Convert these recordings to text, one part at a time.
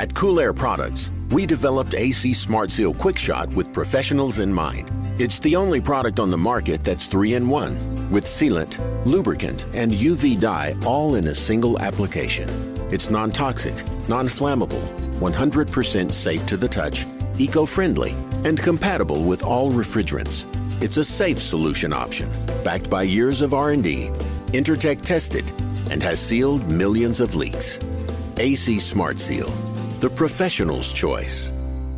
At Cool Air Products, we developed AC Smart Seal Quick Shot with professionals in mind. It's the only product on the market that's 3-in-1, with sealant, lubricant, and UV dye all in a single application. It's non-toxic, non-flammable, 100% safe to the touch, eco-friendly, and compatible with all refrigerants. It's a safe solution option, backed by years of R&D, Intertech tested, and has sealed millions of leaks. AC Smart Seal, the professional's choice.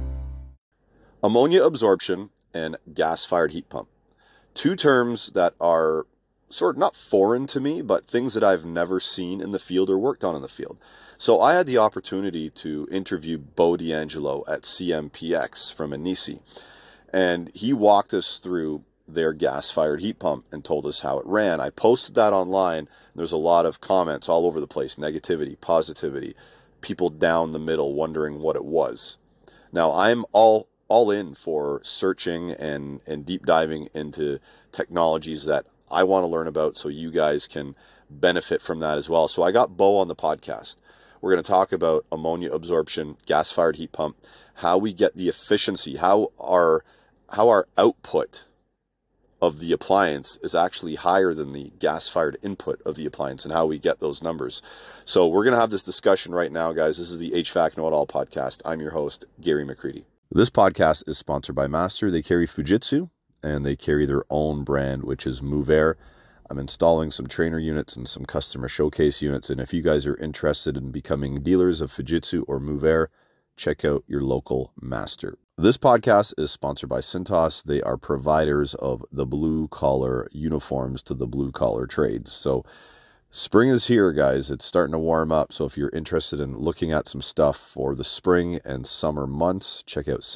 Ammonia absorption and gas-fired heat pump. Two terms that are sort of not foreign to me, but things that I've never seen in the field or worked on in the field. So I had the opportunity to interview Bo D'Angelo at CMPX from Anisi, and he walked us through their gas-fired heat pump and told us how it ran. I posted that online. There's a lot of comments all over the place, negativity, positivity, people down the middle wondering what it was. Now, I'm all in for searching and deep diving into technologies that I want to learn about so you guys can benefit from that as well. So I got Bo on the podcast. We're going to talk about ammonia absorption, gas-fired heat pump, how we get the efficiency, how our output of the appliance is actually higher than the gas-fired input of the appliance, and how we get those numbers. So we're going to have this discussion right now, guys. This is the HVAC Know It All podcast. I'm your host, Gary McCready. This podcast is sponsored by Master. They carry Fujitsu, and they carry their own brand, which is MoveAir. I'm installing some trainer units and some customer showcase units, and if you guys are interested in becoming dealers of Fujitsu or MoveAir, check out your local Master. This podcast is sponsored by Cintas. They are providers of the blue-collar uniforms to the blue-collar trades. So spring is here, guys. It's starting to warm up. So if you're interested in looking at some stuff for the spring and summer months, check out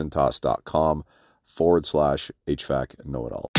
cintas.com/HVAC Know-It-All.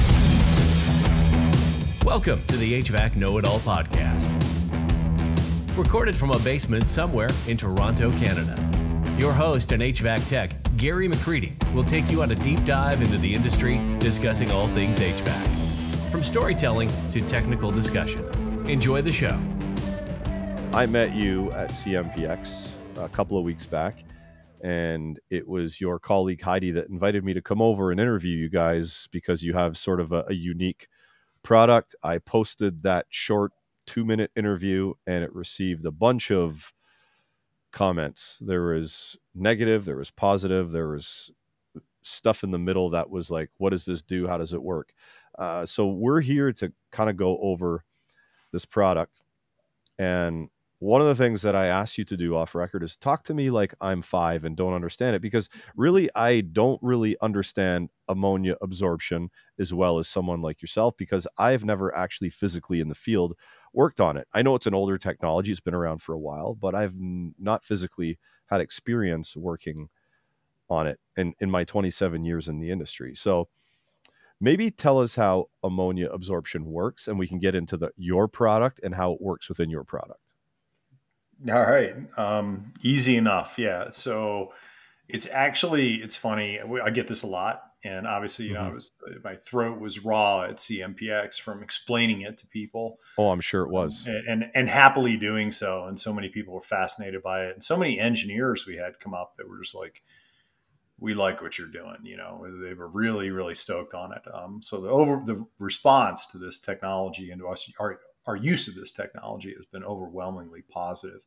Welcome to the HVAC Know-It-All podcast. Recorded from a basement somewhere in Toronto, Canada. Your host and HVAC tech, Gary McCready, will take you on a deep dive into the industry, discussing all things HVAC. From storytelling to technical discussion. Enjoy the show. I met you at CMPX a couple of weeks back, and it was your colleague Heidi that invited me to come over and interview you guys because you have sort of a unique product. I posted that short 2-minute interview, and it received a bunch of comments. There was negative, there was positive, there was stuff in the middle that was like, what does this do? How does it work? So we're here to kind of go over this product. And one of the things that I asked you to do off record is talk to me like I'm 5 and don't understand it, because really, I don't really understand ammonia absorption as well as someone like yourself, because I've never actually physically in the field worked on it. I know it's an older technology. It's been around for a while, but I've not physically had experience working on it in my 27 years in the industry. So maybe tell us how ammonia absorption works, and we can get into your product and how it works within your product. All right. Easy enough. Yeah. So it's funny. I get this a lot. And obviously, my throat was raw at CMPX from explaining it to people. Oh, I'm sure it was. And happily doing so. And so many people were fascinated by it. And so many engineers we had come up that were just like, we like what you're doing. They were really, really stoked on it. So the response to this technology and to us, our use of this technology has been overwhelmingly positive.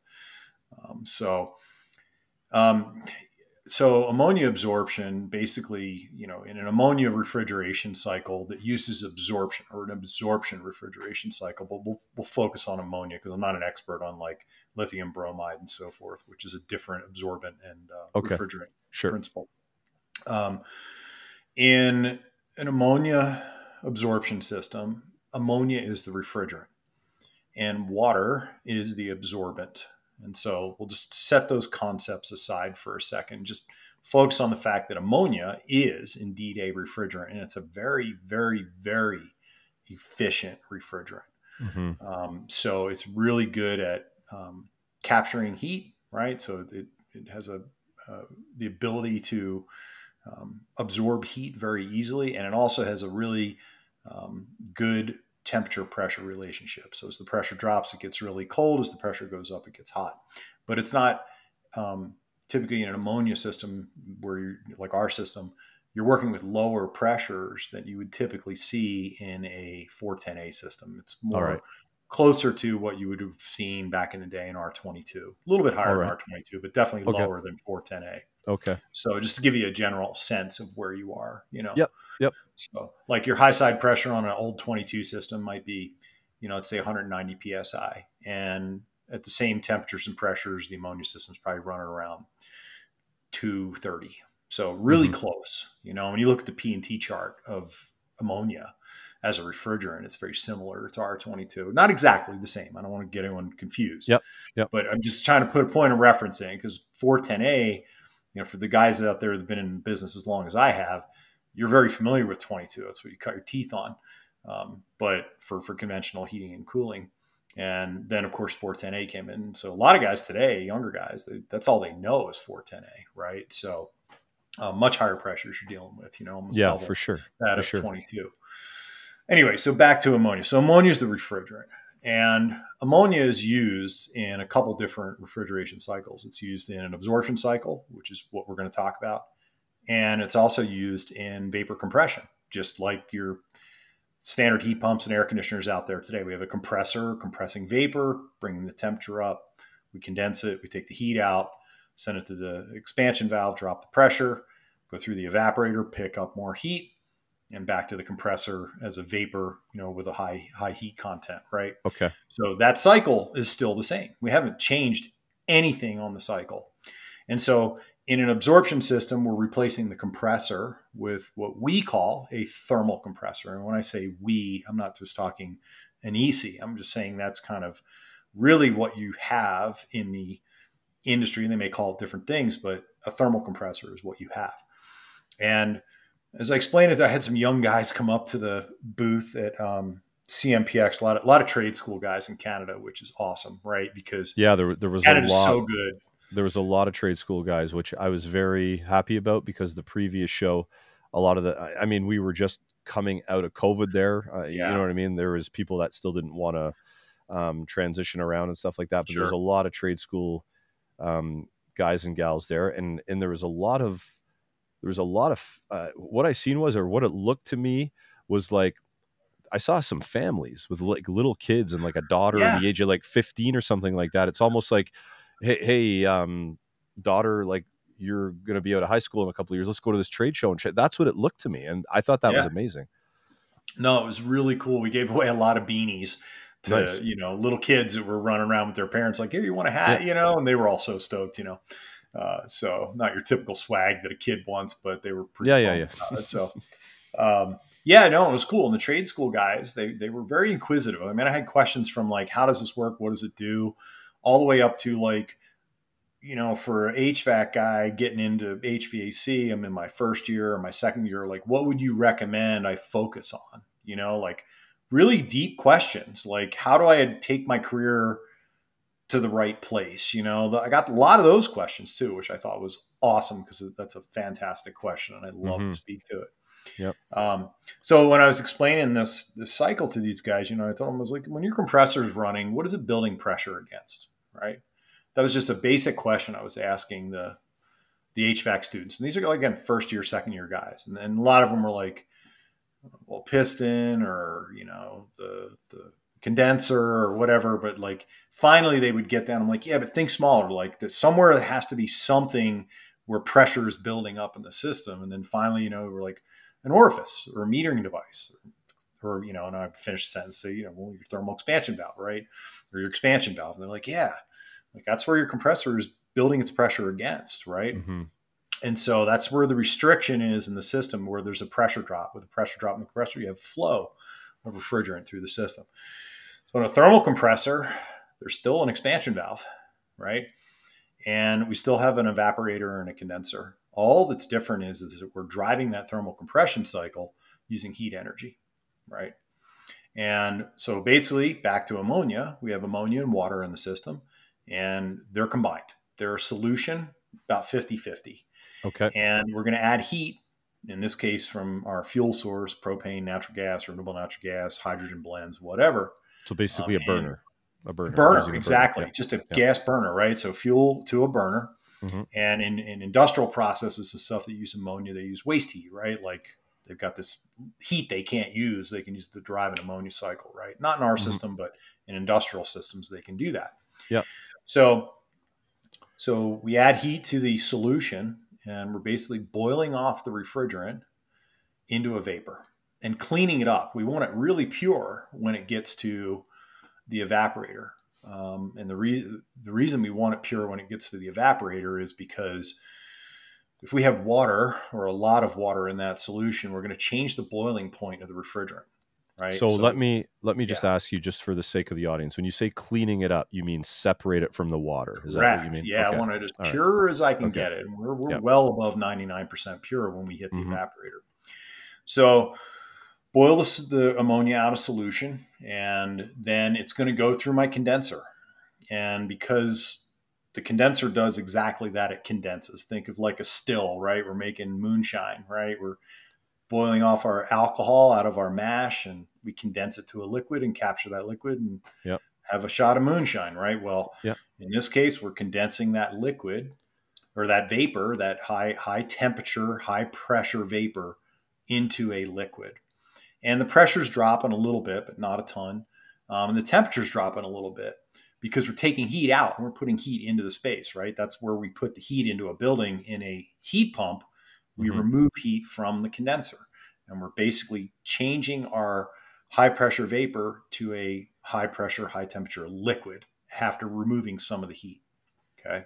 So ammonia absorption, basically, in an ammonia refrigeration cycle that uses absorption, or an absorption refrigeration cycle, but we'll focus on ammonia because I'm not an expert on like lithium bromide and so forth, which is a different absorbent and refrigerant principle. In an ammonia absorption system, ammonia is the refrigerant and water is the absorbent. And so we'll just set those concepts aside for a second, just focus on the fact that ammonia is indeed a refrigerant, and it's a very, very, very efficient refrigerant. Mm-hmm. So it's really good at capturing heat, right? So it has the ability to absorb heat very easily, and it also has a really good temperature pressure relationship. So as the pressure drops, it gets really cold. As the pressure goes up, it gets hot. But it's not typically in an ammonia system where you're like our system, you're working with lower pressures than you would typically see in a 410A system. It's more closer to what you would have seen back in the day in R22. A little bit higher than R22, but definitely lower than 410A. Okay. So just to give you a general sense of where you are, you know. Yep. So like your high side pressure on an old 22 system might be, you know, let's say 190 PSI. And at the same temperatures and pressures, the ammonia system's probably running around 230. So really close, you know, when you look at the P&T chart of ammonia as a refrigerant, it's very similar to R22. Not exactly the same. I don't want to get anyone confused. Yep. But I'm just trying to put a point of reference in, because 410A, you know, for the guys out there that have been in business as long as I have, you're very familiar with 22. That's what you cut your teeth on. But for conventional heating and cooling. And then, of course, 410A came in. So a lot of guys today, younger guys, that's all they know is 410A, right? So much higher pressures you're dealing with, you know, almost double for sure. that of 22. Anyway, so back to ammonia. So ammonia is the refrigerant. And ammonia is used in a couple different refrigeration cycles. It's used in an absorption cycle, which is what we're going to talk about. And it's also used in vapor compression, just like your standard heat pumps and air conditioners out there today. We have a compressor compressing vapor, bringing the temperature up. We condense it. We take the heat out, send it to the expansion valve, drop the pressure, go through the evaporator, pick up more heat, and back to the compressor as a vapor, you know, with a high heat content, right? Okay. So that cycle is still the same. We haven't changed anything on the cycle. And so in an absorption system, we're replacing the compressor with what we call a thermal compressor. And when I say we, I'm not just talking an EC. I'm just saying that's kind of really what you have in the industry. And they may call it different things, but a thermal compressor is what you have. And as I explained it, I had some young guys come up to the booth at CMPX, a lot of trade school guys in Canada, which is awesome, right? Because there was Canada's so good. There was a lot of trade school guys, which I was very happy about, because the previous show, a lot of we were just coming out of COVID there. You know what I mean? There was people that still didn't want to transition around and stuff like that. But there's a lot of trade school guys and gals there. And there was a lot of what I seen was, or what it looked to me was like, I saw some families with like little kids and like a daughter at the age of like 15 or something like that. It's almost like, hey, daughter, like you're going to be out of high school in a couple of years. Let's go to this trade show and check. That's what it looked to me. And I thought that was amazing. No, it was really cool. We gave away a lot of beanies to, you know, little kids that were running around with their parents like, here, you want a hat, you know, and they were all so stoked, you know. So not your typical swag that a kid wants, but they were pretty about it. So, it was cool. And the trade school guys, they were very inquisitive. I mean, I had questions from like, how does this work? What does it do? All the way up to like, you know, for an HVAC guy getting into HVAC, I'm in my first year or my second year, like, what would you recommend I focus on? You know, like really deep questions, like how do I take my career to the right place? You know, I got a lot of those questions too, which I thought was awesome, because that's a fantastic question and I'd love to speak to it. Yep. So when I was explaining this cycle to these guys, you know, I told them, I was like, when your compressor is running, what is it building pressure against? Right. That was just a basic question I was asking the HVAC students. And these are, again, first year, second year guys. And then a lot of them were like, well, piston or, you know, the condenser or whatever. But like, finally they would get down. I'm like, yeah, but think smaller. Like that somewhere there has to be something where pressure is building up in the system. And then finally, you know, we're like an orifice or a metering device or, you know, and I finished the sentence, say, you know, well, your thermal expansion valve, right? Or your expansion valve. And they're like, yeah, like that's where your compressor is building its pressure against, right? Mm-hmm. And so that's where the restriction is in the system, where there's a pressure drop. With a pressure drop in the compressor, you have flow of refrigerant through the system. So in a thermal compressor, there's still an expansion valve, right? And we still have an evaporator and a condenser. All that's different is that we're driving that thermal compression cycle using heat energy, right? And so basically, back to ammonia, we have ammonia and water in the system, and they're combined. They're a solution, about 50-50. Okay. And we're going to add heat, in this case, from our fuel source, propane, natural gas, renewable natural gas, hydrogen blends, whatever. So basically a burner. A burner, exactly. Yeah. Just a gas burner, right? So fuel to a burner. And in industrial processes, the stuff that use ammonia, they use waste heat, right? Like they've got this heat they can't use. They can use to drive an ammonia cycle, right? Not in our system, but in industrial systems, they can do that. Yeah. So we add heat to the solution, and we're basically boiling off the refrigerant into a vapor and cleaning it up. We want it really pure when it gets to the evaporator. And the reason we want it pure when it gets to the evaporator is because if we have water or a lot of water in that solution, we're going to change the boiling point of the refrigerant, right? So let me just ask you, just for the sake of the audience, when you say cleaning it up, you mean separate it from the water? Is that what you mean? Yeah, okay. I want it as pure as I can get it. And we're well above 99% pure when we hit the evaporator. So boil the ammonia out of solution, and then it's going to go through my condenser. And because the condenser does exactly that, it condenses. Think of like a still, right? We're making moonshine, right? We're boiling off our alcohol out of our mash, and we condense it to a liquid and capture that liquid and have a shot of moonshine, right? Well, in this case, we're condensing that liquid or that vapor, that high temperature, high pressure vapor into a liquid. And the pressure's dropping a little bit, but not a ton. And the temperature's dropping a little bit because we're taking heat out and we're putting heat into the space, right? That's where we put the heat into a building. In a heat pump, we remove heat from the condenser. And we're basically changing our high pressure vapor to a high pressure, high temperature liquid after removing some of the heat. Okay.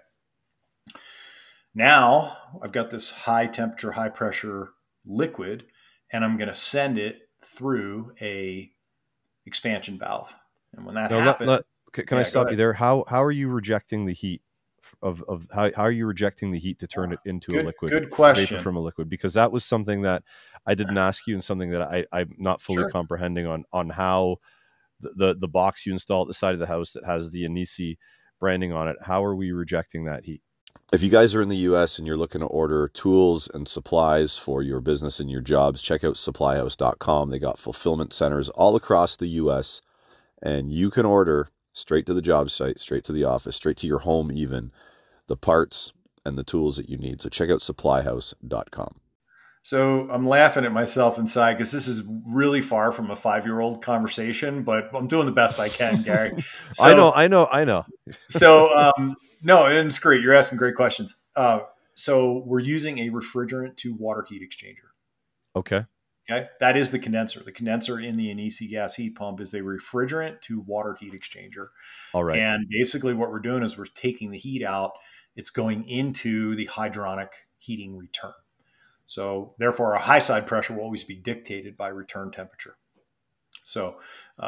Now I've got this high temperature, high pressure liquid, and I'm going to send it through a expansion valve. And when that happens, can I stop you there? How are you rejecting the heat of how are you rejecting the heat to turn it into a liquid? Good question. Vapor from a liquid, because that was something that I didn't ask you, and something that I'm not fully comprehending on how the box you install at the side of the house that has the Anisi branding on it. How are we rejecting that heat? If you guys are in the US and you're looking to order tools and supplies for your business and your jobs, check out supplyhouse.com. They got fulfillment centers all across the US, and you can order straight to the job site, straight to the office, straight to your home even, the parts and the tools that you need. So check out supplyhouse.com. So I'm laughing at myself inside because this is really far from a 5-year-old conversation, but I'm doing the best I can, Gary. So, I know. So, no, and it's great. You're asking great questions. So we're using a refrigerant to water heat exchanger. Okay. That is the condenser. The condenser in the Anisi gas heat pump is a refrigerant to water heat exchanger. All right. And basically what we're doing is we're taking the heat out. It's going into the hydronic heating return. So therefore, our high side pressure will always be dictated by return temperature. So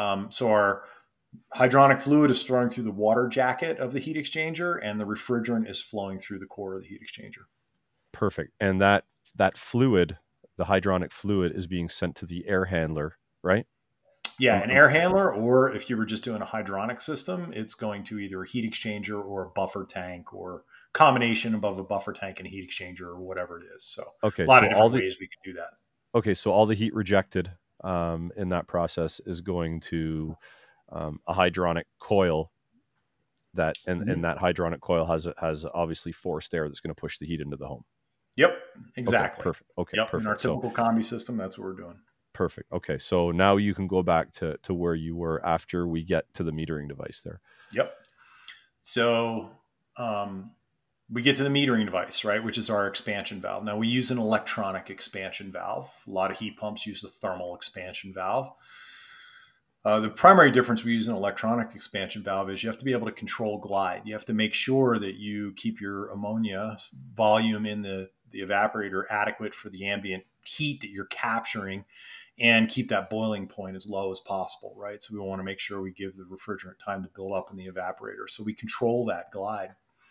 our hydronic fluid is flowing through the water jacket of the heat exchanger, and the refrigerant is flowing through the core of the heat exchanger. Perfect. And that fluid, the hydronic fluid, is being sent to the air handler, right? Yeah, an air handler, or if you were just doing a hydronic system, it's going to either a heat exchanger or a buffer tank, or combination above a buffer tank and a heat exchanger, or whatever it is. So a lot of different ways we can do that. Okay, so all the heat rejected in that process is going to a hydronic coil that, and that hydronic coil has obviously forced air that's going to push the heat into the home. Yep, exactly. Okay, perfect. Okay, yep, perfect. In our typical combi system, that's what we're doing. Perfect. Okay, so now you can go back to where you were after we get to the metering device there. Yep. So we get to the metering device, right, which is our expansion valve. Now, we use an electronic expansion valve. A lot of heat pumps use the thermal expansion valve. The primary difference we use an electronic expansion valve is you have to be able to control glide. You have to make sure that you keep your ammonia volume in the evaporator adequate for the ambient heat that you're capturing, and keep that boiling point as low as possible, right? So we want to make sure we give the refrigerant time to build up in the evaporator. So we control that glide.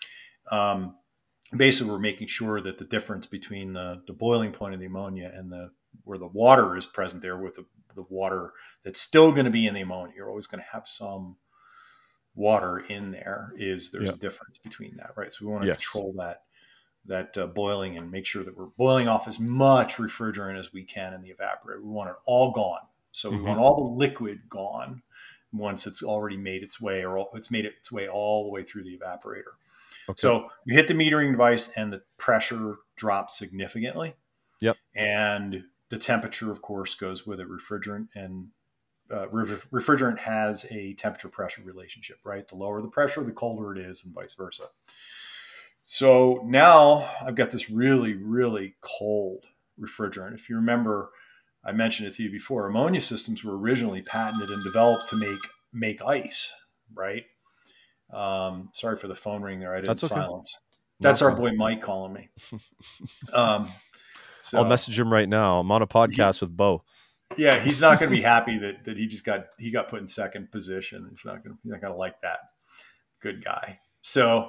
Basically, we're making sure that the difference between the boiling point of the ammonia and where the water is present there with the water that's still going to be in the ammonia, you're always going to have some water in there, there's a difference between that, right? So we want to control that boiling and make sure that we're boiling off as much refrigerant as we can in the evaporator. We want it all gone. So we want all the liquid gone once it's already made its way, or it's made its way all the way through the evaporator. Okay. So you hit the metering device and the pressure drops significantly. Yep. And the temperature, of course, goes with it. Refrigerant and refrigerant has a temperature pressure relationship, right? The lower the pressure, the colder it is, and vice versa. So now I've got this really, really cold refrigerant. If you remember, I mentioned it to you before, ammonia systems were originally patented and developed to make ice, right? Sorry for the phone ring there. I didn't silence. That's our boy Mike calling me. So I'll message him right now. I'm on a podcast with Bo. Yeah, he's not going to be happy that he got put in second position. He's not going to like that. Good guy. So,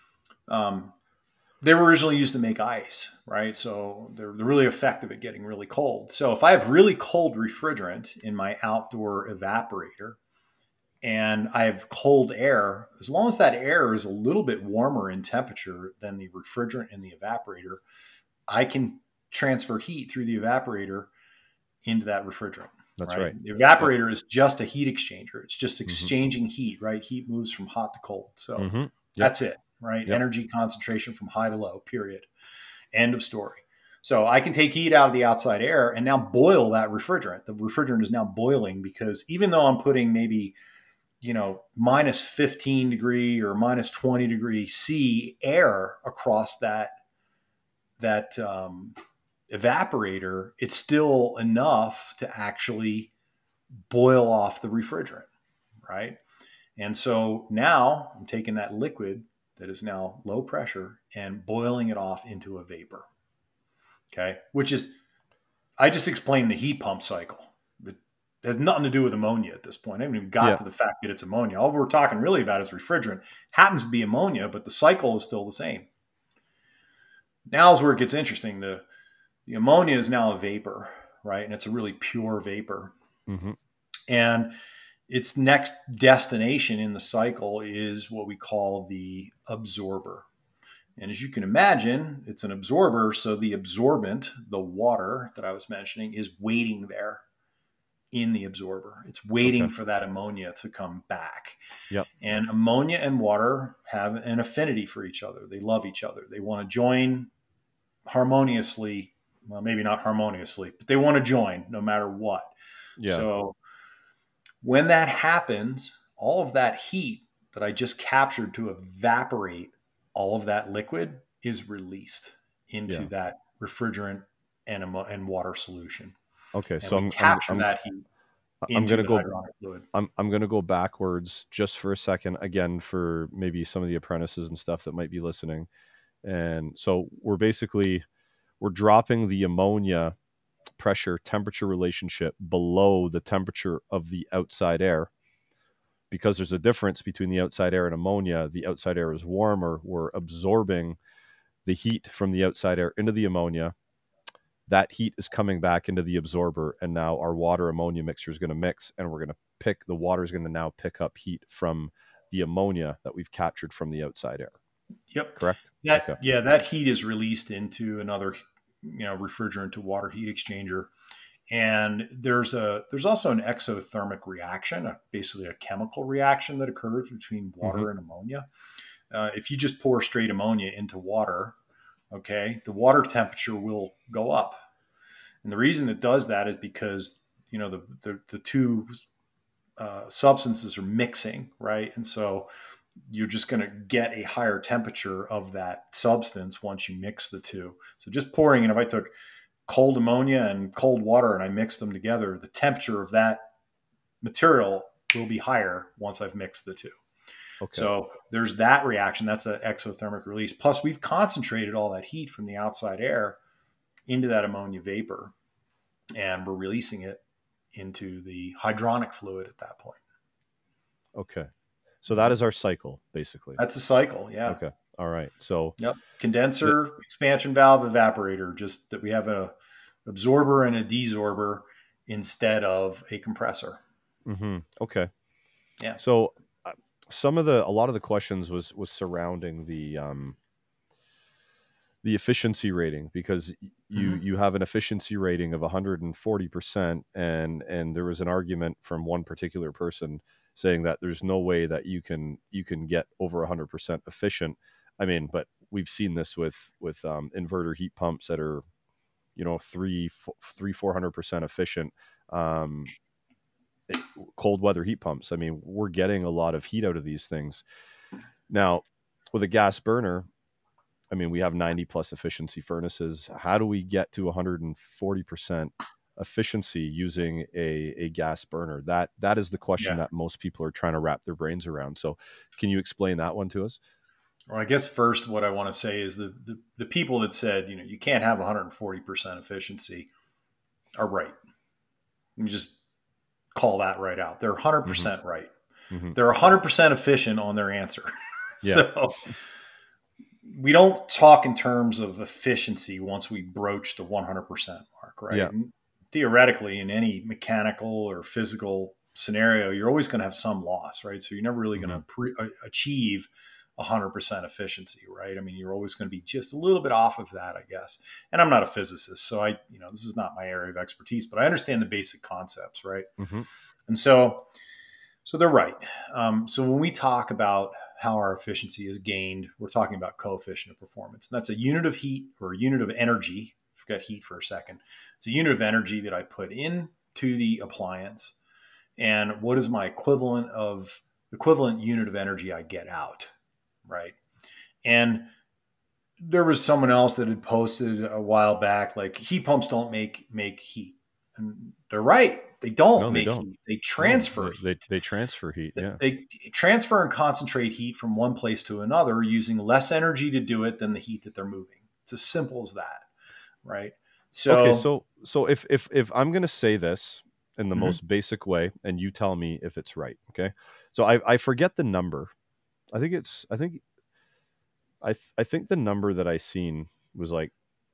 they were originally used to make ice, right? So they're really effective at getting really cold. So if I have really cold refrigerant in my outdoor evaporator and I have cold air, as long as that air is a little bit warmer in temperature than the refrigerant in the evaporator, I can transfer heat through the evaporator into that refrigerant. That's right. The evaporator is just a heat exchanger. It's just exchanging heat, right? Heat moves from hot to cold. So that's it, right? Yep. Energy concentration from high to low, period. End of story. So I can take heat out of the outside air and now boil that refrigerant. The refrigerant is now boiling because even though I'm putting maybe, minus 15 degree or minus 20 degree C air across that evaporator, it's still enough to actually boil off the refrigerant, right? And so now I'm taking that liquid that is now low pressure and boiling it off into a vapor, okay? Which is, I just explained the heat pump cycle. It has nothing to do with ammonia at this point. I haven't even got to the fact that it's ammonia. All we're talking really about is refrigerant. Happens to be ammonia, but the cycle is still the same. Now is where it gets interesting. The ammonia is now a vapor, right? And it's a really pure vapor. And its next destination in the cycle is what we call the absorber. And as you can imagine, it's an absorber. So the absorbent, the water that I was mentioning, is waiting there in the absorber. It's waiting for that ammonia to come back. Yep. And ammonia and water have an affinity for each other. They love each other. They want to join harmoniously. Well, maybe not harmoniously, but they want to join no matter what. Yeah. So when that happens, all of that heat that I just captured to evaporate all of that liquid is released into that refrigerant and water solution. Okay, and so I'm capture that heat. I'm going to go. Hydronic fluid. I'm going to go backwards just for a second, again, for maybe some of the apprentices and stuff that might be listening. And so we're dropping the ammonia pressure temperature relationship below the temperature of the outside air, because there's a difference between the outside air and ammonia. The outside air is warmer. We're absorbing the heat from the outside air into the ammonia. That heat is coming back into the absorber, and now our water ammonia mixture is going to mix, and we're going to the water is going to now pick up heat from the ammonia that we've captured from the outside air. Yep. Correct? Yeah, that heat is released into another refrigerant to water heat exchanger. And there's also an exothermic reaction, basically a chemical reaction that occurs between water and ammonia. If you just pour straight ammonia into water, okay, the water temperature will go up. And the reason it does that is because, the two substances are mixing, right? And so you're just going to get a higher temperature of that substance once you mix the two. So just pouring in, if I took cold ammonia and cold water and I mixed them together, the temperature of that material will be higher once I've mixed the two. Okay. So there's that reaction. That's an exothermic release. Plus, we've concentrated all that heat from the outside air into that ammonia vapor, and we're releasing it into the hydronic fluid at that point. Okay. So that is our cycle, basically. That's a cycle, yeah. Okay. All right. So condenser, expansion valve, evaporator, just that we have a absorber and a desorber instead of a compressor. Okay. Yeah. So a lot of the questions was surrounding the efficiency rating, because you have an efficiency rating of 140%, and there was an argument from one particular person saying that there's no way that you can get over 100% efficient I mean, but we've seen this with inverter heat pumps that are, 400% efficient. Cold weather heat pumps. I mean, we're getting a lot of heat out of these things. Now, with a gas burner, I mean, we have 90 plus efficiency furnaces. How do we get to 140% efficiency using a gas burner? That is the question that most people are trying to wrap their brains around. So can you explain that one to us? Well, I guess first what I want to say is the people that said, you can't have 140% efficiency are right. Let me just call that right out. They're 100% right. Mm-hmm. They're 100% efficient on their answer. Yeah. So we don't talk in terms of efficiency once we broach the 100% mark, right? Yeah. And theoretically, in any mechanical or physical scenario, you're always going to have some loss, right? So you're never really going to achieve 100% efficiency, right? I mean, you're always going to be just a little bit off of that, I guess. And I'm not a physicist, so this is not my area of expertise, but I understand the basic concepts, right? Mm-hmm. And so they're right. So when we talk about how our efficiency is gained, we're talking about coefficient of performance. And that's a unit of heat or a unit of energy. Forget heat for a second. It's a unit of energy that I put into the appliance. And what is my equivalent unit of energy I get out, right? And there was someone else that had posted a while back, like, heat pumps don't make heat. And they're right. They don't make heat. They transfer heat. They transfer heat, yeah. They transfer and concentrate heat from one place to another using less energy to do it than the heat that they're moving. It's as simple as that, right? So if I'm going to say this in the most basic way, and you tell me if it's right, okay? So I forget the number. I think the number that I seen was like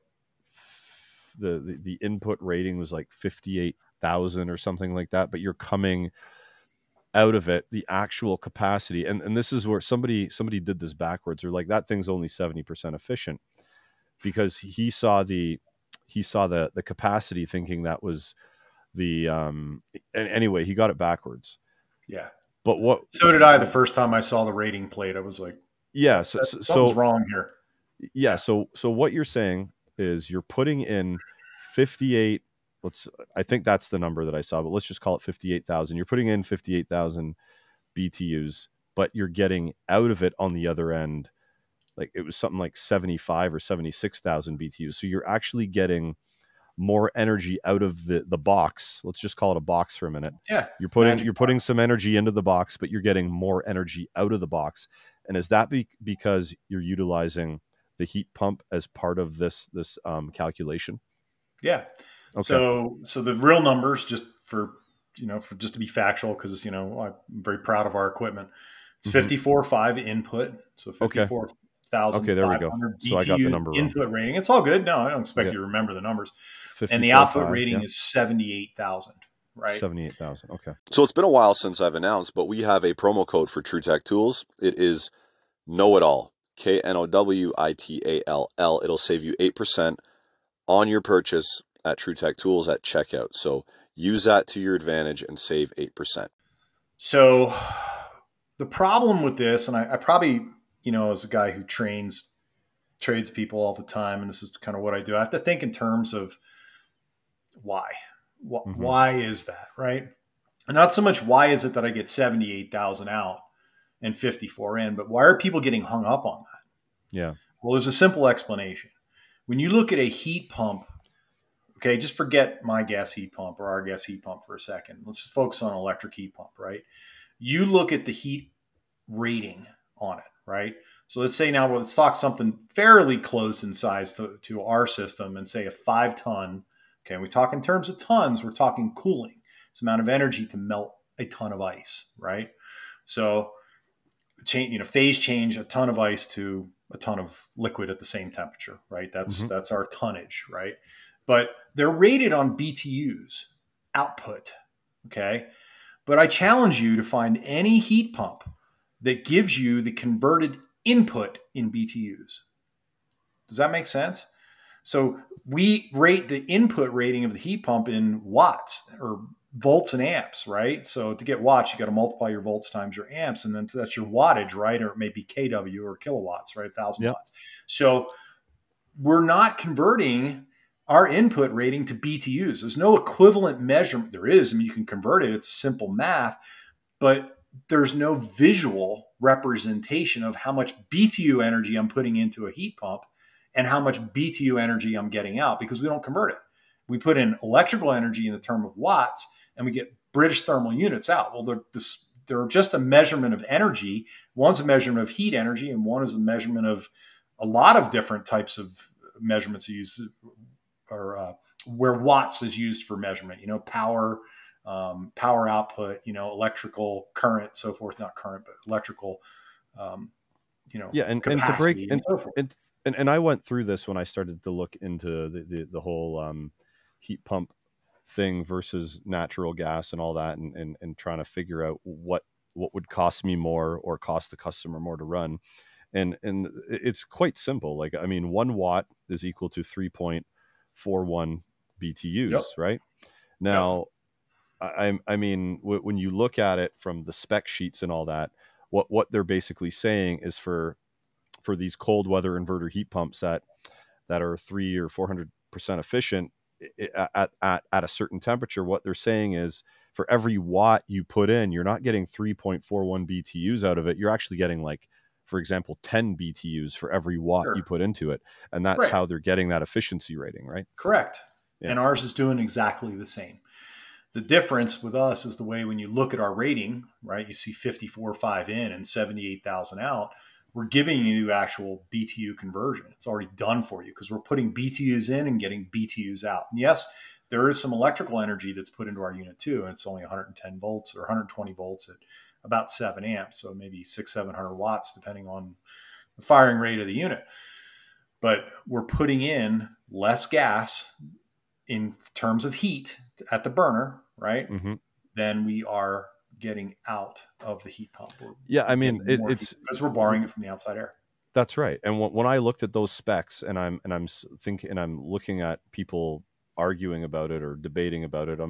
the input rating was like 58,000 or something like that, but you're coming out of it, the actual capacity. And this is where somebody did this backwards. They're like, that thing's only 70% efficient, because he saw the capacity thinking that was the, and anyway, he got it backwards. Yeah. But so did I the first time I saw the rating plate. I was like, yeah, something's wrong here. Yeah. So what you're saying is you're putting in 58, I think that's the number that I saw, but let's just call it 58,000. You're putting in 58,000 BTUs, but you're getting out of it on the other end, like it was something like 75 or 76,000 BTUs. So you're actually getting more energy out of the box. Let's just call it a box for a minute. Yeah. You're putting some energy into the box, but you're getting more energy out of the box. And is that because you're utilizing the heat pump as part of this calculation? Yeah. Okay. So the real numbers, just just to be factual, because I'm very proud of our equipment. It's 54.5 input, so 54,000. Okay, there we go. So I got the number input wrong. rating. It's all good. No, I don't expect you to remember the numbers. And the output rating is 78,000. Right. 78,000. Okay. So it's been a while since I've announced, but we have a promo code for TruTech Tools. It is Know It All. KNOWITALL. It'll save you 8% on your purchase at TruTech Tools at checkout. So use that to your advantage and save 8%. So the problem with this, and I probably, as a guy who trades people all the time, and this is kind of what I do, I have to think in terms of why. Why is that, right? And not so much why is it that I get 78,000 out and 54 in, but why are people getting hung up on that? Yeah. Well, there's a simple explanation. When you look at a heat pump, okay, just forget my gas heat pump or our gas heat pump for a second. Let's just focus on an electric heat pump, right? You look at the heat rating on it, right? So let's say now, let's talk something fairly close in size to our system and say a 5-ton. Okay, we talk in terms of tons, we're talking cooling. It's the amount of energy to melt a ton of ice, right? So phase change a ton of ice to a ton of liquid at the same temperature, right? That's our tonnage, right? But they're rated on BTUs, output, okay? But I challenge you to find any heat pump that gives you the converted input in BTUs. Does that make sense? So we rate the input rating of the heat pump in watts or volts and amps, right? So to get watts, you got to multiply your volts times your amps, and then that's your wattage, right? Or it may be kW or kilowatts, right? 1,000 Yep. watts. So we're not converting our input rating to BTUs. There's no equivalent measurement. There is. I mean, you can convert it. It's simple math, but there's no visual representation of how much BTU energy I'm putting into a heat pump and how much BTU energy I'm getting out, because we don't convert it. We put in electrical energy in the term of watts, and we get British thermal units out. Well, they're just a measurement of energy. One's a measurement of heat energy, and one is a measurement of a lot of different types of measurements used, or where watts is used for measurement. Power, power output, electrical current, so forth. Not current, but electrical. Yeah, and to break and so forth. And I went through this when I started to look into the whole heat pump thing versus natural gas and all that, and trying to figure out what would cost me more or cost the customer more to run. And it's quite simple. Like, I mean, 1 watt is equal to 3.41 BTUs, Yep. right? Now, yep. I mean, when you look at it from the spec sheets and all that, what they're basically saying is for these cold weather inverter heat pumps that are 300 or 400% efficient at a certain temperature, what they're saying is for every watt you put in, you're not getting 3.41 BTUs out of it. You're actually getting, like, for example, 10 BTUs for every watt you put into it. And that's how they're getting that efficiency rating, right? Correct. Yeah. And ours is doing exactly the same. The difference with us is the way when you look at our rating, right, you see 54.5 in and 78,000 out. We're giving you actual BTU conversion. It's already done for you because we're putting BTUs in and getting BTUs out. And yes, there is some electrical energy that's put into our unit too. And it's only 110 volts or 120 volts at about 7 amps. So maybe 600-700 watts, depending on the firing rate of the unit. But we're putting in less gas in terms of heat at the burner, right? Mm-hmm. Than we are getting out of the heat pump. I mean, it's because we're borrowing it from the outside air. That's right. And when I looked at those specs, and I'm thinking, and I'm looking at people arguing about it or debating about it,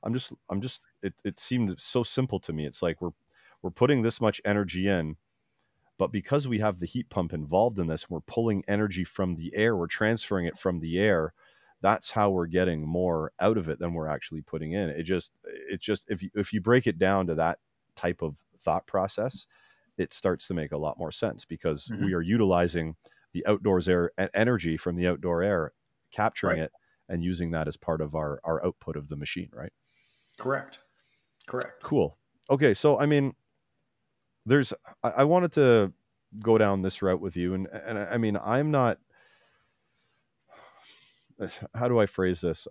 it seemed so simple to me. It's like we're putting this much energy in, but because we have the heat pump involved in this, we're pulling energy from the air, we're transferring it from the air. That's how we're getting more out of it than we're actually putting in. It just if you break it down to that type of thought process, it starts to make a lot more sense, because we are utilizing the outdoors air energy from the outdoor air, capturing it and using that as part of our output of the machine, right? Correct. Cool. Okay. So, I mean, I wanted to go down this route with you. And I mean, I'm not, how do I phrase this?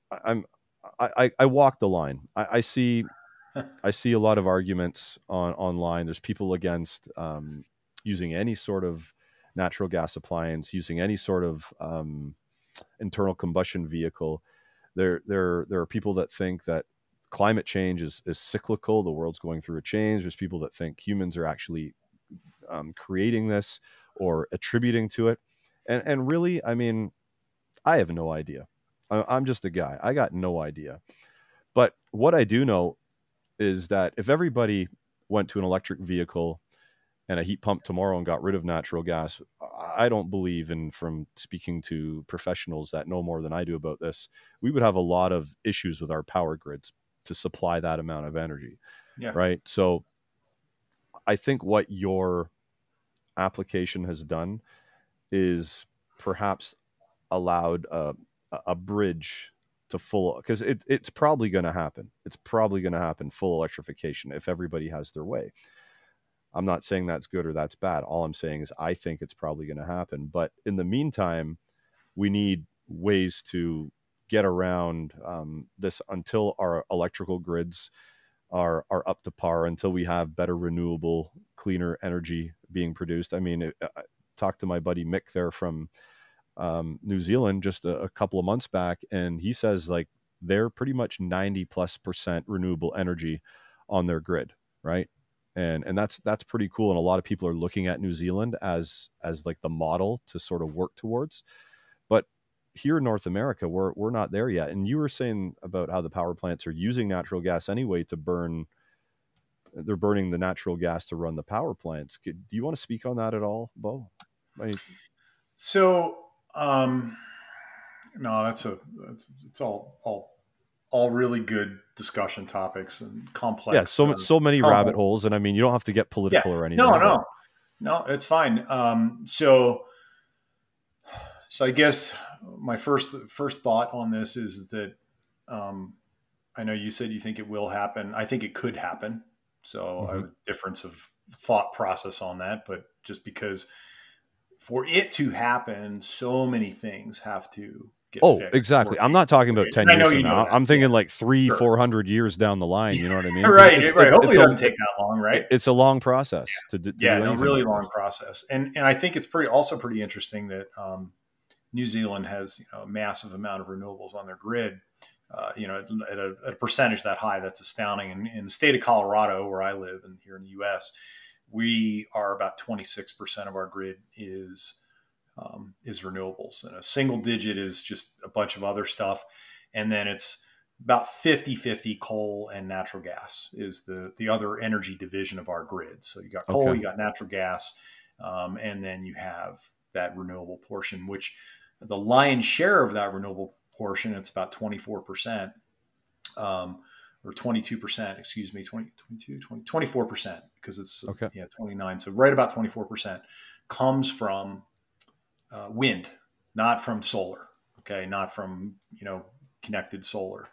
I walk the line. I see a lot of arguments online. There's people against using any sort of natural gas appliance, using any sort of internal combustion vehicle. There are people that think that climate change is cyclical. The world's going through a change. There's people that think humans are actually creating this or attributing to it. And really, I mean, I have no idea. I'm just a guy. I got no idea. But what I do know is that if everybody went to an electric vehicle and a heat pump tomorrow and got rid of natural gas, I don't believe, and from speaking to professionals that know more than I do about this, we would have a lot of issues with our power grids to supply that amount of energy. Yeah. Right. So I think what your application has done is perhaps allowed a bridge to full, because it's probably going to happen. It's probably going to happen, full electrification, if everybody has their way. I'm not saying that's good or that's bad. All I'm saying is I think it's probably going to happen. But in the meantime, we need ways to get around this until our electrical grids are up to par, until we have better renewable, cleaner energy being produced. I mean, I talked to my buddy Mick there from New Zealand just a couple of months back, and he says, like, they're pretty much 90+% renewable energy on their grid, right? And that's pretty cool. And a lot of people are looking at New Zealand as like the model to sort of work towards. But here in North America, we're not there yet. And you were saying about how the power plants are using natural gas anyway to burn. They're burning the natural gas to run the power plants. Do you want to speak on that at all, Bo? So, no, it's all really good discussion topics and complex. Yeah, so many rabbit holes, and I mean, you don't have to get political or anything. No, it's fine. So I guess my first thought on this is that I know you said you think it will happen. I think it could happen. So I have a difference of thought process on that, but just because for it to happen, so many things have to get fixed. Exactly. I'm not talking about 10 years from now. I'm thinking like 400 years down the line. You know what I mean? Right. Hopefully it doesn't take that long, right? It's a long process to do a really long process. And I think it's also pretty interesting that New Zealand has a massive amount of renewables on their grid. At a percentage that high, that's astounding. And in the state of Colorado, where I live, and here in the U.S., we are about 26% of our grid is renewables, and a single digit is just a bunch of other stuff. And then it's about 50-50 coal and natural gas is the other energy division of our grid. So you got coal, you got natural gas, and then you have that renewable portion, which the lion's share of that renewable portion, it's about 24%, or 22%, excuse me, 24%, because it's 29. So right about 24% comes from wind, not from solar. Okay. Not from, connected solar.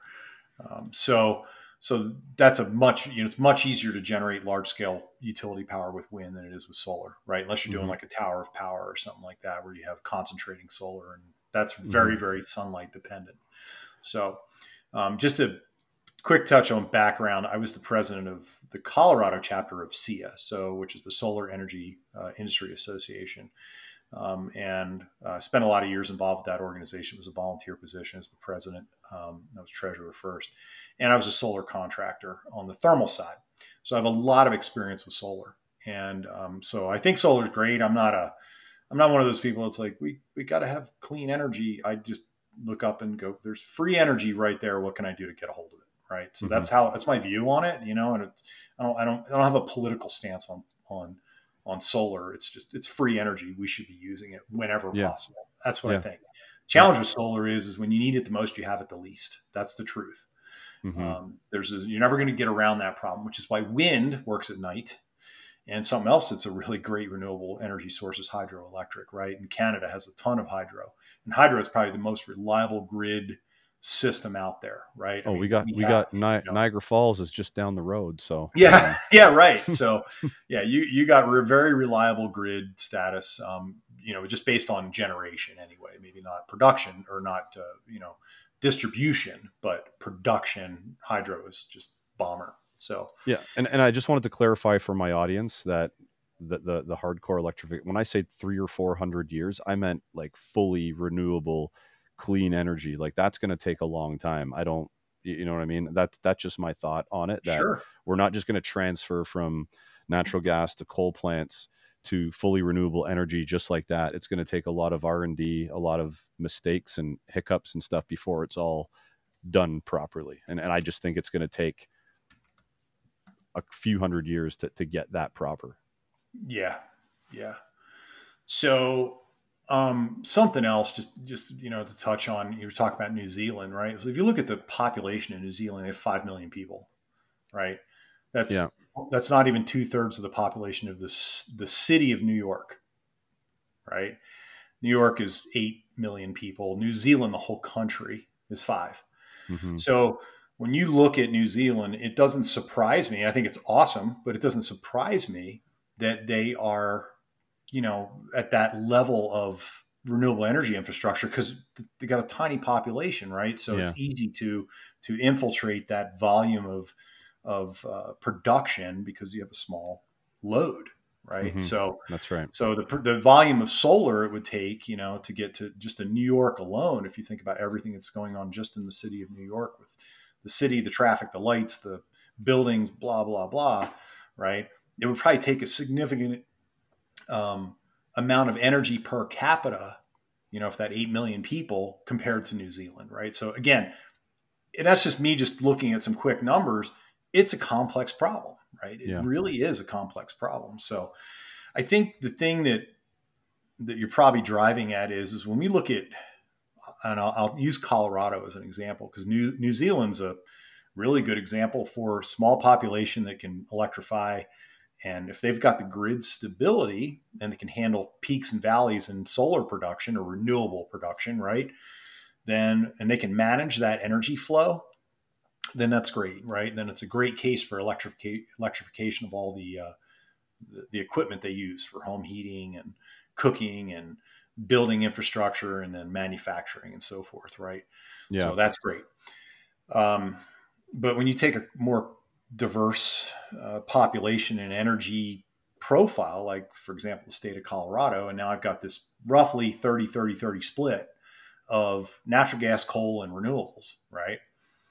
So that's it's much easier to generate large scale utility power with wind than it is with solar, right? Unless you're doing like a tower of power or something like that, where you have concentrating solar, and that's very, very sunlight dependent. So just a quick touch on background. I was the president of the Colorado chapter of SEIA, which is the Solar Energy Industry Association. And spent a lot of years involved with that organization. It was a volunteer position as the president. I was treasurer first, and I was a solar contractor on the thermal side. So I have a lot of experience with solar. And so I think solar is great. I'm not one of those people that's like, we got to have clean energy. I just look up and go, there's free energy right there. What can I do to get a hold of it? Right. So that's my view on it, and I don't have a political stance on solar. It's free energy. We should be using it whenever possible. That's what I think. Challenge with solar is when you need it the most, you have it the least. That's the truth. You're never going to get around that problem, which is why wind works at night. And something else that's a really great renewable energy source is hydroelectric, right? And Canada has a ton of hydro, and hydro is probably the most reliable grid system out there, right? We got Niagara Falls is just down the road. So right. So you got very reliable grid status, just based on generation anyway, maybe not production or not, distribution, but production. Hydro is just bomber. So and I just wanted to clarify for my audience that the hardcore electric, when I say 300 or 400 years, I meant like fully renewable, clean energy. Like that's going to take a long time. I don't, you know what I mean? That's just my thought on it. That we're not just going to transfer from natural gas to coal plants to fully renewable energy just like that. It's going to take a lot of R&D, a lot of mistakes and hiccups and stuff before it's all done properly. And I just think it's going to take a few hundred years to get that proper. Yeah. So something else, just to touch on, you were talking about New Zealand, right? So if you look at the population in New Zealand, they have 5 million people, right? That's not even 2/3 of the population of the city of New York, right? New York is 8 million people. New Zealand, the whole country, is 5. So when you look at New Zealand, it doesn't surprise me. I think it's awesome, but it doesn't surprise me that they are, at that level of renewable energy infrastructure, because they got a tiny population, right? So it's easy to infiltrate that volume of production because you have a small load, right? So that's right. So the volume of solar it would take, to get to just in New York alone, if you think about everything that's going on just in the city of New York with the city, the traffic, the lights, the buildings, blah, blah, blah, right? It would probably take a significant amount of energy per capita if that 8 million people compared to New Zealand, right? So again, and that's just me just looking at some quick numbers. It's a complex problem, right? It really is a complex problem. So I think the thing that you're probably driving at is when we look at, and I'll use Colorado as an example, because New Zealand's a really good example for a small population that can electrify. And if they've got the grid stability and they can handle peaks and valleys in solar production or renewable production, right? And they can manage that energy flow, then that's great, right? Then it's a great case for electrification of all the equipment they use for home heating and cooking and building infrastructure and then manufacturing and so forth, right? Yeah. So that's great. But when you take a more diverse population and energy profile, like for example, the state of Colorado, and now I've got this roughly 30-30-30 split of natural gas, coal, and renewables, right?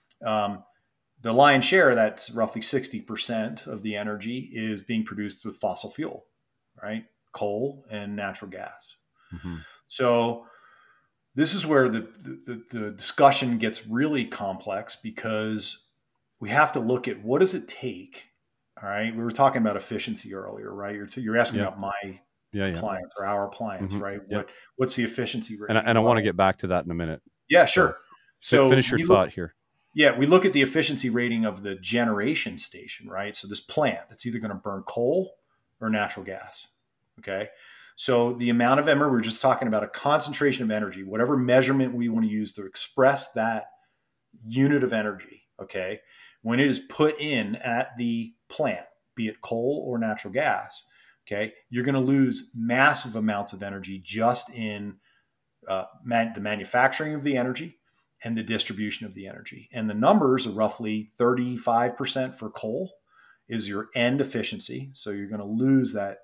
The lion's share, that's roughly 60% of the energy, is being produced with fossil fuel, right? Coal and natural gas. Mm-hmm. So this is where the discussion gets really complex, because we have to look at what does it take. All right. We were talking about efficiency earlier, right? You're asking about my appliance or our appliance, mm-hmm. right? What's the efficiency rate? And I want to get back to that in a minute. Yeah, sure. So finish your thought here. Yeah. We look at the efficiency rating of the generation station, right? So this plant that's either going to burn coal or natural gas. Okay. So the amount of energy, we're just talking about a concentration of energy, whatever measurement we want to use to express that unit of energy. Okay. When it is put in at the plant, be it coal or natural gas, okay, you're going to lose massive amounts of energy just in the manufacturing of the energy and the distribution of the energy. And the numbers are roughly 35% for coal is your end efficiency. So you're going to lose that,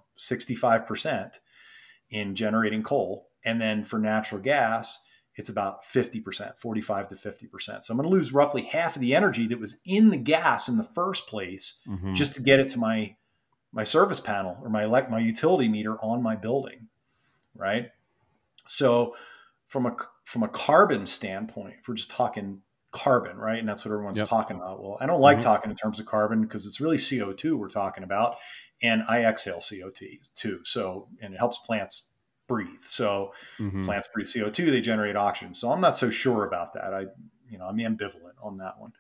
65% in generating coal. And then for natural gas, it's about 50%, 45 to 50%. So I'm going to lose roughly half of the energy that was in the gas in the first place, mm-hmm. just to get it to my service panel or my utility meter on my building, right? So from a carbon standpoint, if we're just talking carbon, right? And that's what everyone's talking about. Well, I don't like mm-hmm. talking in terms of carbon because it's really CO2 we're talking about. And I exhale CO2 too. So, and it helps plants breathe. So mm-hmm. plants breathe CO2, they generate oxygen. So I'm not so sure about that. I'm ambivalent on that one.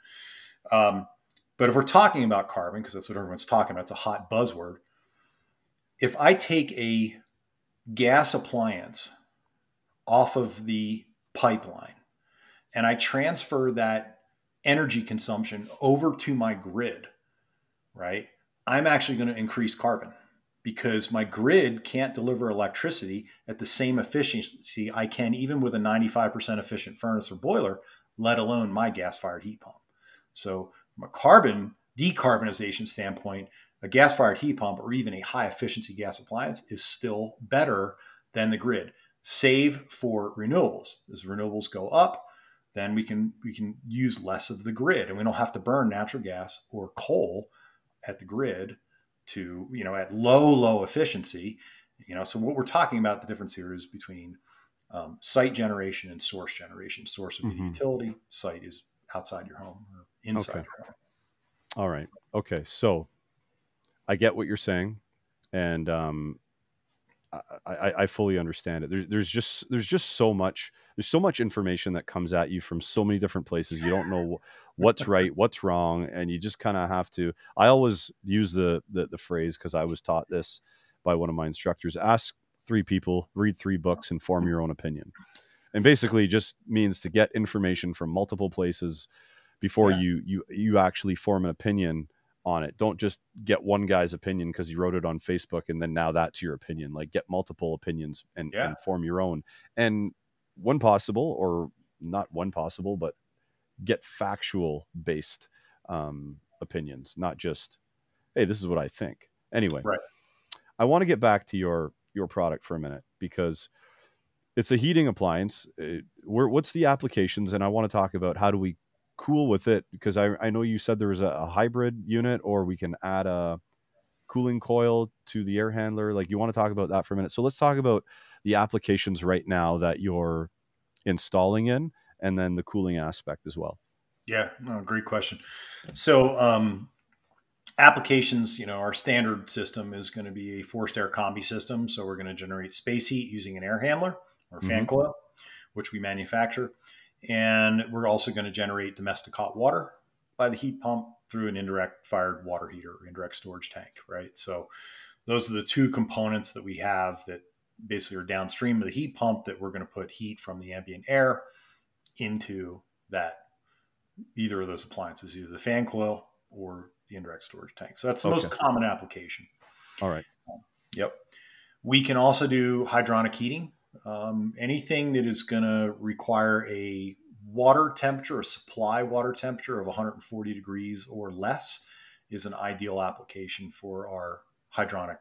But if we're talking about carbon, because that's what everyone's talking about, it's a hot buzzword. If I take a gas appliance off of the pipeline and I transfer that energy consumption over to my grid, right? I'm actually going to increase carbon because my grid can't deliver electricity at the same efficiency I can even with a 95% efficient furnace or boiler, let alone my gas-fired heat pump. So from a carbon decarbonization standpoint, a gas-fired heat pump or even a high-efficiency gas appliance is still better than the grid, save for renewables. As renewables go up, then we can use less of the grid, and we don't have to burn natural gas or coal at the grid to, at low efficiency. So what we're talking about, the difference here is between site generation and source generation. Source would be mm-hmm. the utility, site is outside your home or inside your home. All right. Okay. So I get what you're saying, and I fully understand it. There's just so much information that comes at you from so many different places. You don't know what's right, what's wrong, and you just kind of have to. I always use the phrase, because I was taught this by one of my instructors: ask 3 people, read 3 books, and form your own opinion. And basically, just means to get information from multiple places before you actually form an opinion on it. Don't just get one guy's opinion because he wrote it on Facebook and then now that's your opinion. Like, get multiple opinions and form your own. And one possible, or not one possible, but get factual based opinions, not just, hey, this is what I think. Anyway, right. I want to get back to your product for a minute, because it's a heating appliance. What's the applications? And I want to talk about how do we cool with it, because I know you said there was a hybrid unit, or we can add a cooling coil to the air handler. Like, you want to talk about that for a minute. So let's talk about the applications right now that you're installing in, and then the cooling aspect as well. Yeah, no, great question. So applications, our standard system is going to be a forced air combi system. So we're going to generate space heat using an air handler or fan coil, which we manufacture. And we're also going to generate domestic hot water by the heat pump through an indirect fired water heater, indirect storage tank, right? So those are the two components that we have that basically are downstream of the heat pump that we're going to put heat from the ambient air into that, either of those appliances, either the fan coil or the indirect storage tank. So that's the most common application. All right. Yep. We can also do hydronic heating. Anything that is going to require a water temperature, a supply water temperature of 140 degrees or less is an ideal application for our hydronic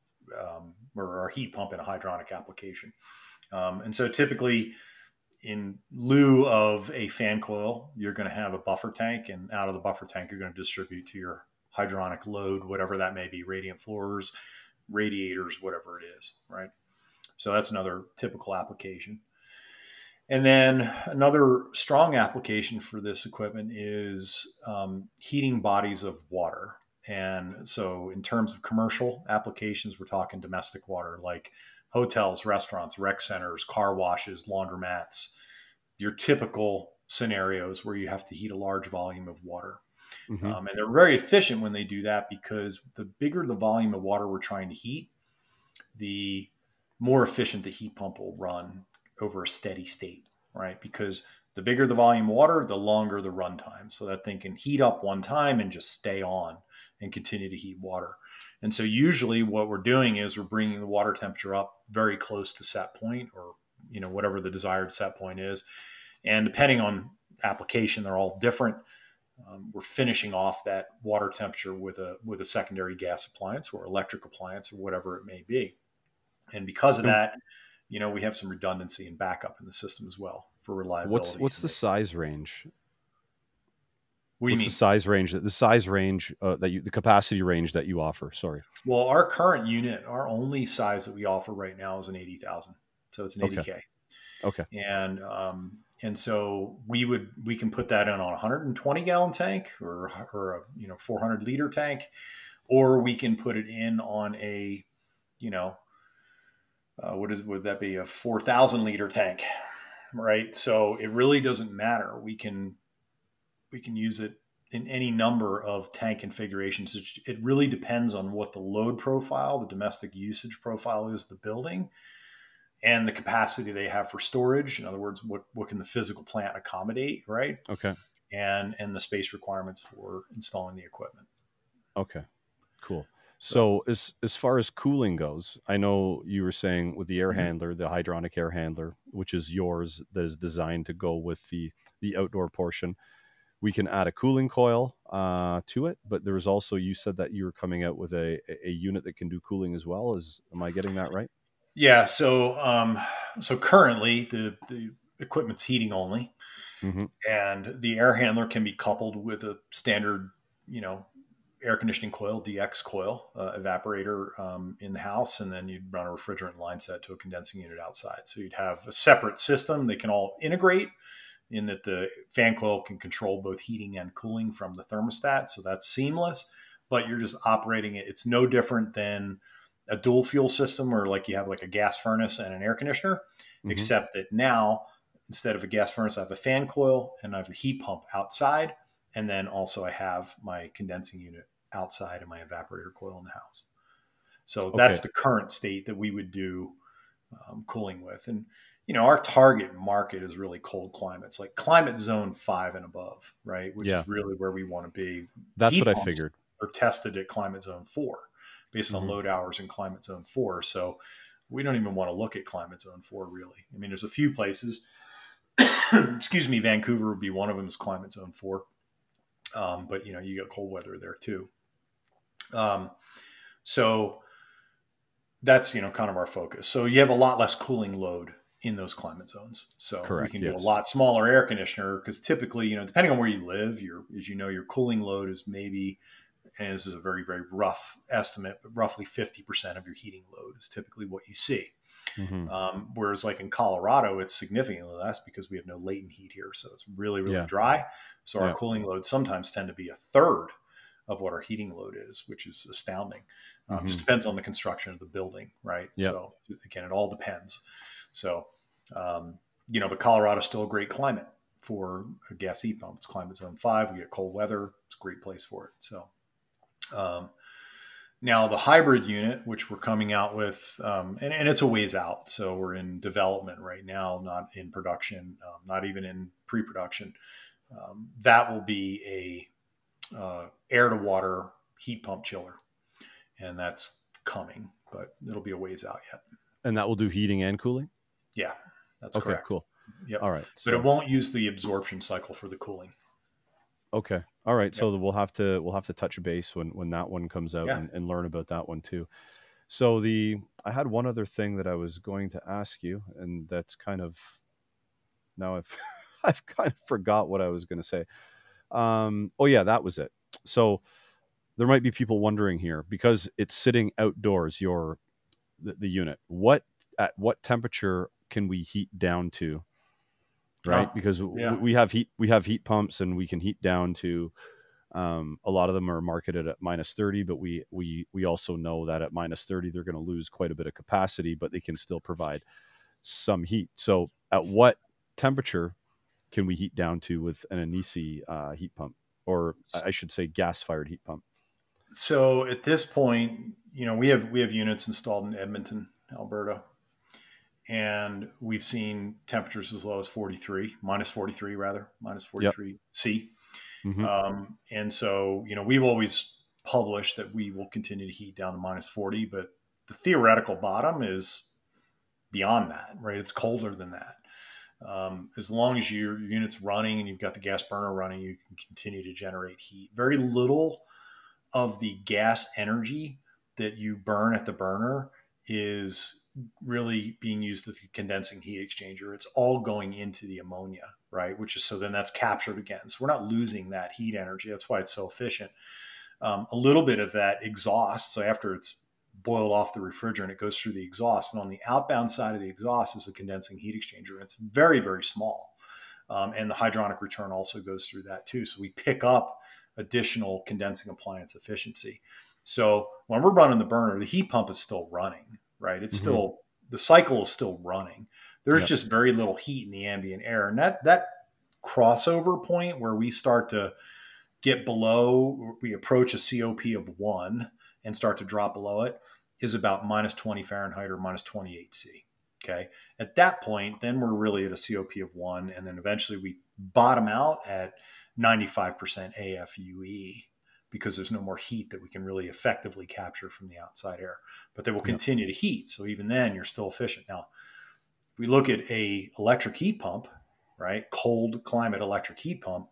or our heat pump in a hydronic application. And so typically in lieu of a fan coil, you're going to have a buffer tank, and out of the buffer tank, you're going to distribute to your hydronic load, whatever that may be, radiant floors, radiators, whatever it is, right? So that's another typical application. And then another strong application for this equipment is heating bodies of water. And so in terms of commercial applications, we're talking domestic water, like hotels, restaurants, rec centers, car washes, laundromats, your typical scenarios where you have to heat a large volume of water. And they're very efficient when they do that, because the bigger the volume of water we're trying to heat, the more efficient the heat pump will run over a steady state, right? Because the bigger the volume of water, the longer the run time. So that thing can heat up one time and just stay on and continue to heat water. And so usually what we're doing is we're bringing the water temperature up very close to set point, or, whatever the desired set point is. And depending on application, they're all different. We're finishing off that water temperature with a secondary gas appliance or electric appliance or whatever it may be. And because of that, we have some redundancy and backup in the system as well for reliability. What's the size range? What do you mean? The size range the capacity range that you offer? Sorry. Well, our current unit, our only size that we offer right now is an 80,000. So it's an 80K. Okay. And so we can put that in on a 120 gallon tank or a 400 liter tank, or we can put it in on a, would that be, a 4,000 liter tank, right? So it really doesn't matter. We can use it in any number of tank configurations. It really depends on what the load profile, the domestic usage profile is, the building, and the capacity they have for storage. In other words, what can the physical plant accommodate, right? Okay. And the space requirements for installing the equipment. Okay, cool. So as far as cooling goes, I know you were saying with the air handler, the hydronic air handler, which is yours, that is designed to go with the outdoor portion, we can add a cooling coil to it. But there was also, you said that you were coming out with a unit that can do cooling as well. Am I getting that right? Yeah. So currently the equipment's heating only, and the air handler can be coupled with a standard, air conditioning coil, DX coil, evaporator in the house, and then you'd run a refrigerant line set to a condensing unit outside. So you'd have a separate system. They can all integrate in that the fan coil can control both heating and cooling from the thermostat. So that's seamless, but you're just operating it. It's no different than a dual fuel system, or like you have like a gas furnace and an air conditioner, except that now instead of a gas furnace, I have a fan coil and I have the heat pump outside. And then also I have my condensing unit outside and my evaporator coil in the house. So that's the current state that we would do cooling with. And, our target market is really cold climates, like climate zone 5 and above, right? Which is really where we want to be. That's what I figured. Are tested at climate zone 4 based on load hours in climate zone 4. So we don't even want to look at climate zone 4 really. I mean, there's a few places, excuse me, Vancouver would be one of them, is climate zone 4. But you got cold weather there too. So that's, kind of our focus. So you have a lot less cooling load in those climate zones. So correct, we can do a lot smaller air conditioner, because typically, depending on where you live, your cooling load is maybe, and this is a very, very rough estimate, but roughly 50% of your heating load is typically what you see. Whereas like in Colorado, it's significantly less because we have no latent heat here. So it's really, really dry. So our cooling loads sometimes tend to be a third of what our heating load is, which is astounding. Just depends on the construction of the building, right? So again, it all depends. So, but Colorado's still a great climate for a gas heat pump. It's climate zone 5. We get cold weather. It's a great place for it. So, now the hybrid unit, which we're coming out with, and it's a ways out. So we're in development right now, not in production, not even in pre-production. That will be a air to water heat pump chiller, and that's coming, but it'll be a ways out yet. And that will do heating and cooling? Yeah, that's correct. Okay, cool. Yep. All right. But it won't use the absorption cycle for the cooling. Okay. All right. Yep. So we'll have to touch base when that one comes out and learn about that one too. So I had one other thing that I was going to ask you, and that's kind of, now I've kind of forgot what I was going to say. Oh yeah, that was it. So there might be people wondering here, because it's sitting outdoors, the unit, at what temperature can we heat down to? Right. Because we have heat pumps, and we can heat down to, a lot of them are marketed at -30, but we also know that at -30, they're going to lose quite a bit of capacity, but they can still provide some heat. So at what temperature can we heat down to with an Anisi heat pump, or I should say gas-fired heat pump? So at this point, we have units installed in Edmonton, Alberta, and we've seen temperatures as low as -43 C. And so, we've always published that we will continue to heat down to -40, but the theoretical bottom is beyond that, right? It's colder than that. As long as your unit's running and you've got the gas burner running, you can continue to generate heat. Very little of the gas energy that you burn at the burner is really being used at the condensing heat exchanger. It's all going into the ammonia, right? So then that's captured again. So we're not losing that heat energy. That's why it's so efficient. A little bit of that exhaust. So after it's boiled off the refrigerant, it goes through the exhaust. And on the outbound side of the exhaust is a condensing heat exchanger. And it's very, very small. And the hydronic return also goes through that too. So we pick up additional condensing appliance efficiency. So when we're running the burner, the heat pump is still running, right? It's still, the cycle is still running. There's just very little heat in the ambient air. And that crossover point where we start to get below, we approach a COP of 1 and start to drop below it, is about -20 Fahrenheit or -28 C. Okay. At that point, then we're really at a COP of 1. And then eventually we bottom out at 95% AFUE, because there's no more heat that we can really effectively capture from the outside air, but they will continue to heat. So even then you're still efficient. Now, if we look at a electric heat pump, right? Cold climate electric heat pump,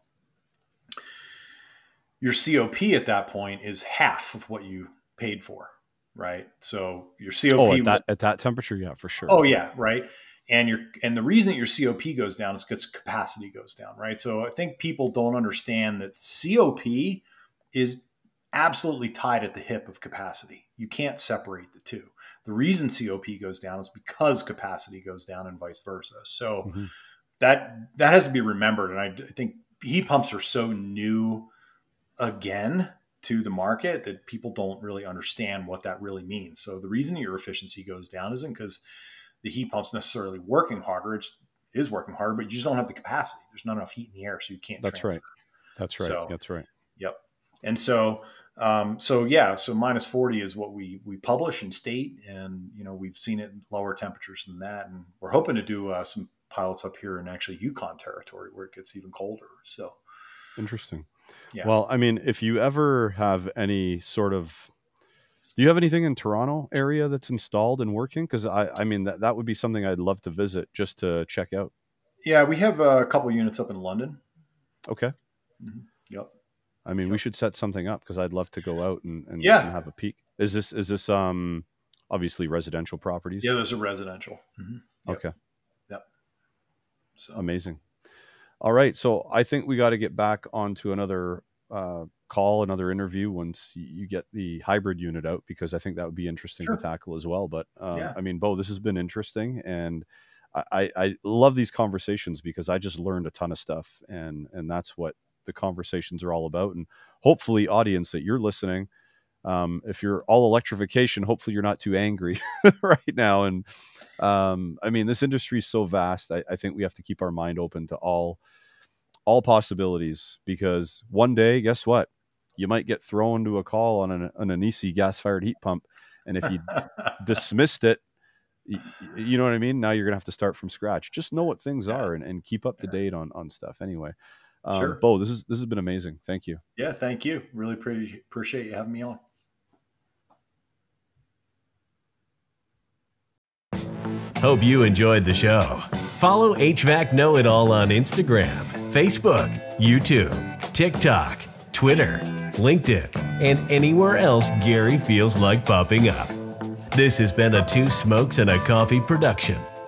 your COP at that point is half of what you paid for, right? So your COP at that temperature, yeah, for sure. Oh yeah, right. And the reason that your COP goes down is because capacity goes down, right? So I think people don't understand that COP is absolutely tied at the hip of capacity. You can't separate the two. The reason COP goes down is because capacity goes down and vice versa. So that has to be remembered. And I think heat pumps are so new again to the market that people don't really understand what that really means. So the reason your efficiency goes down isn't because the heat pump's necessarily working harder. It is working harder, but you just don't have the capacity. There's not enough heat in the air, so you can't transfer. That's right. So, that's right. Yep. And so -40 is what we publish and state, and we've seen it in lower temperatures than that, and we're hoping to do some pilots up here in actually Yukon territory where it gets even colder. So interesting. Yeah. Well, I mean, if you ever have any sort of, do you have anything in Toronto area that's installed and working? Because I mean that would be something I'd love to visit just to check out. Yeah, we have a couple units up in London. Okay. Yep. I mean, we should set something up because I'd love to go out and have a peek. Is this obviously residential properties? Yeah, those are residential. Yep. Okay. Yep. So amazing. All right, so I think we got to get back onto another call, another interview once you get the hybrid unit out, because I think that would be interesting to tackle as well. But I mean, Bo, this has been interesting, and I love these conversations because I just learned a ton of stuff, and that's what the conversations are all about. And hopefully, audience, that you're listening, if you're all electrification, hopefully you're not too angry right now. And I mean, this industry is so vast. I think we have to keep our mind open to all possibilities, because one day, guess what? You might get thrown to a call on an Anisi gas-fired heat pump, and if you dismissed it, you know what I mean? Now you're going to have to start from scratch. Just know what things are and keep up to date on stuff. Anyway, Bo, this has been amazing. Thank you. Yeah, thank you. Really appreciate you having me on. Hope you enjoyed the show. Follow HVAC Know-It-All on Instagram, Facebook, YouTube, TikTok, Twitter, LinkedIn, and anywhere else Gary feels like popping up. This has been a Two Smokes and a Coffee production.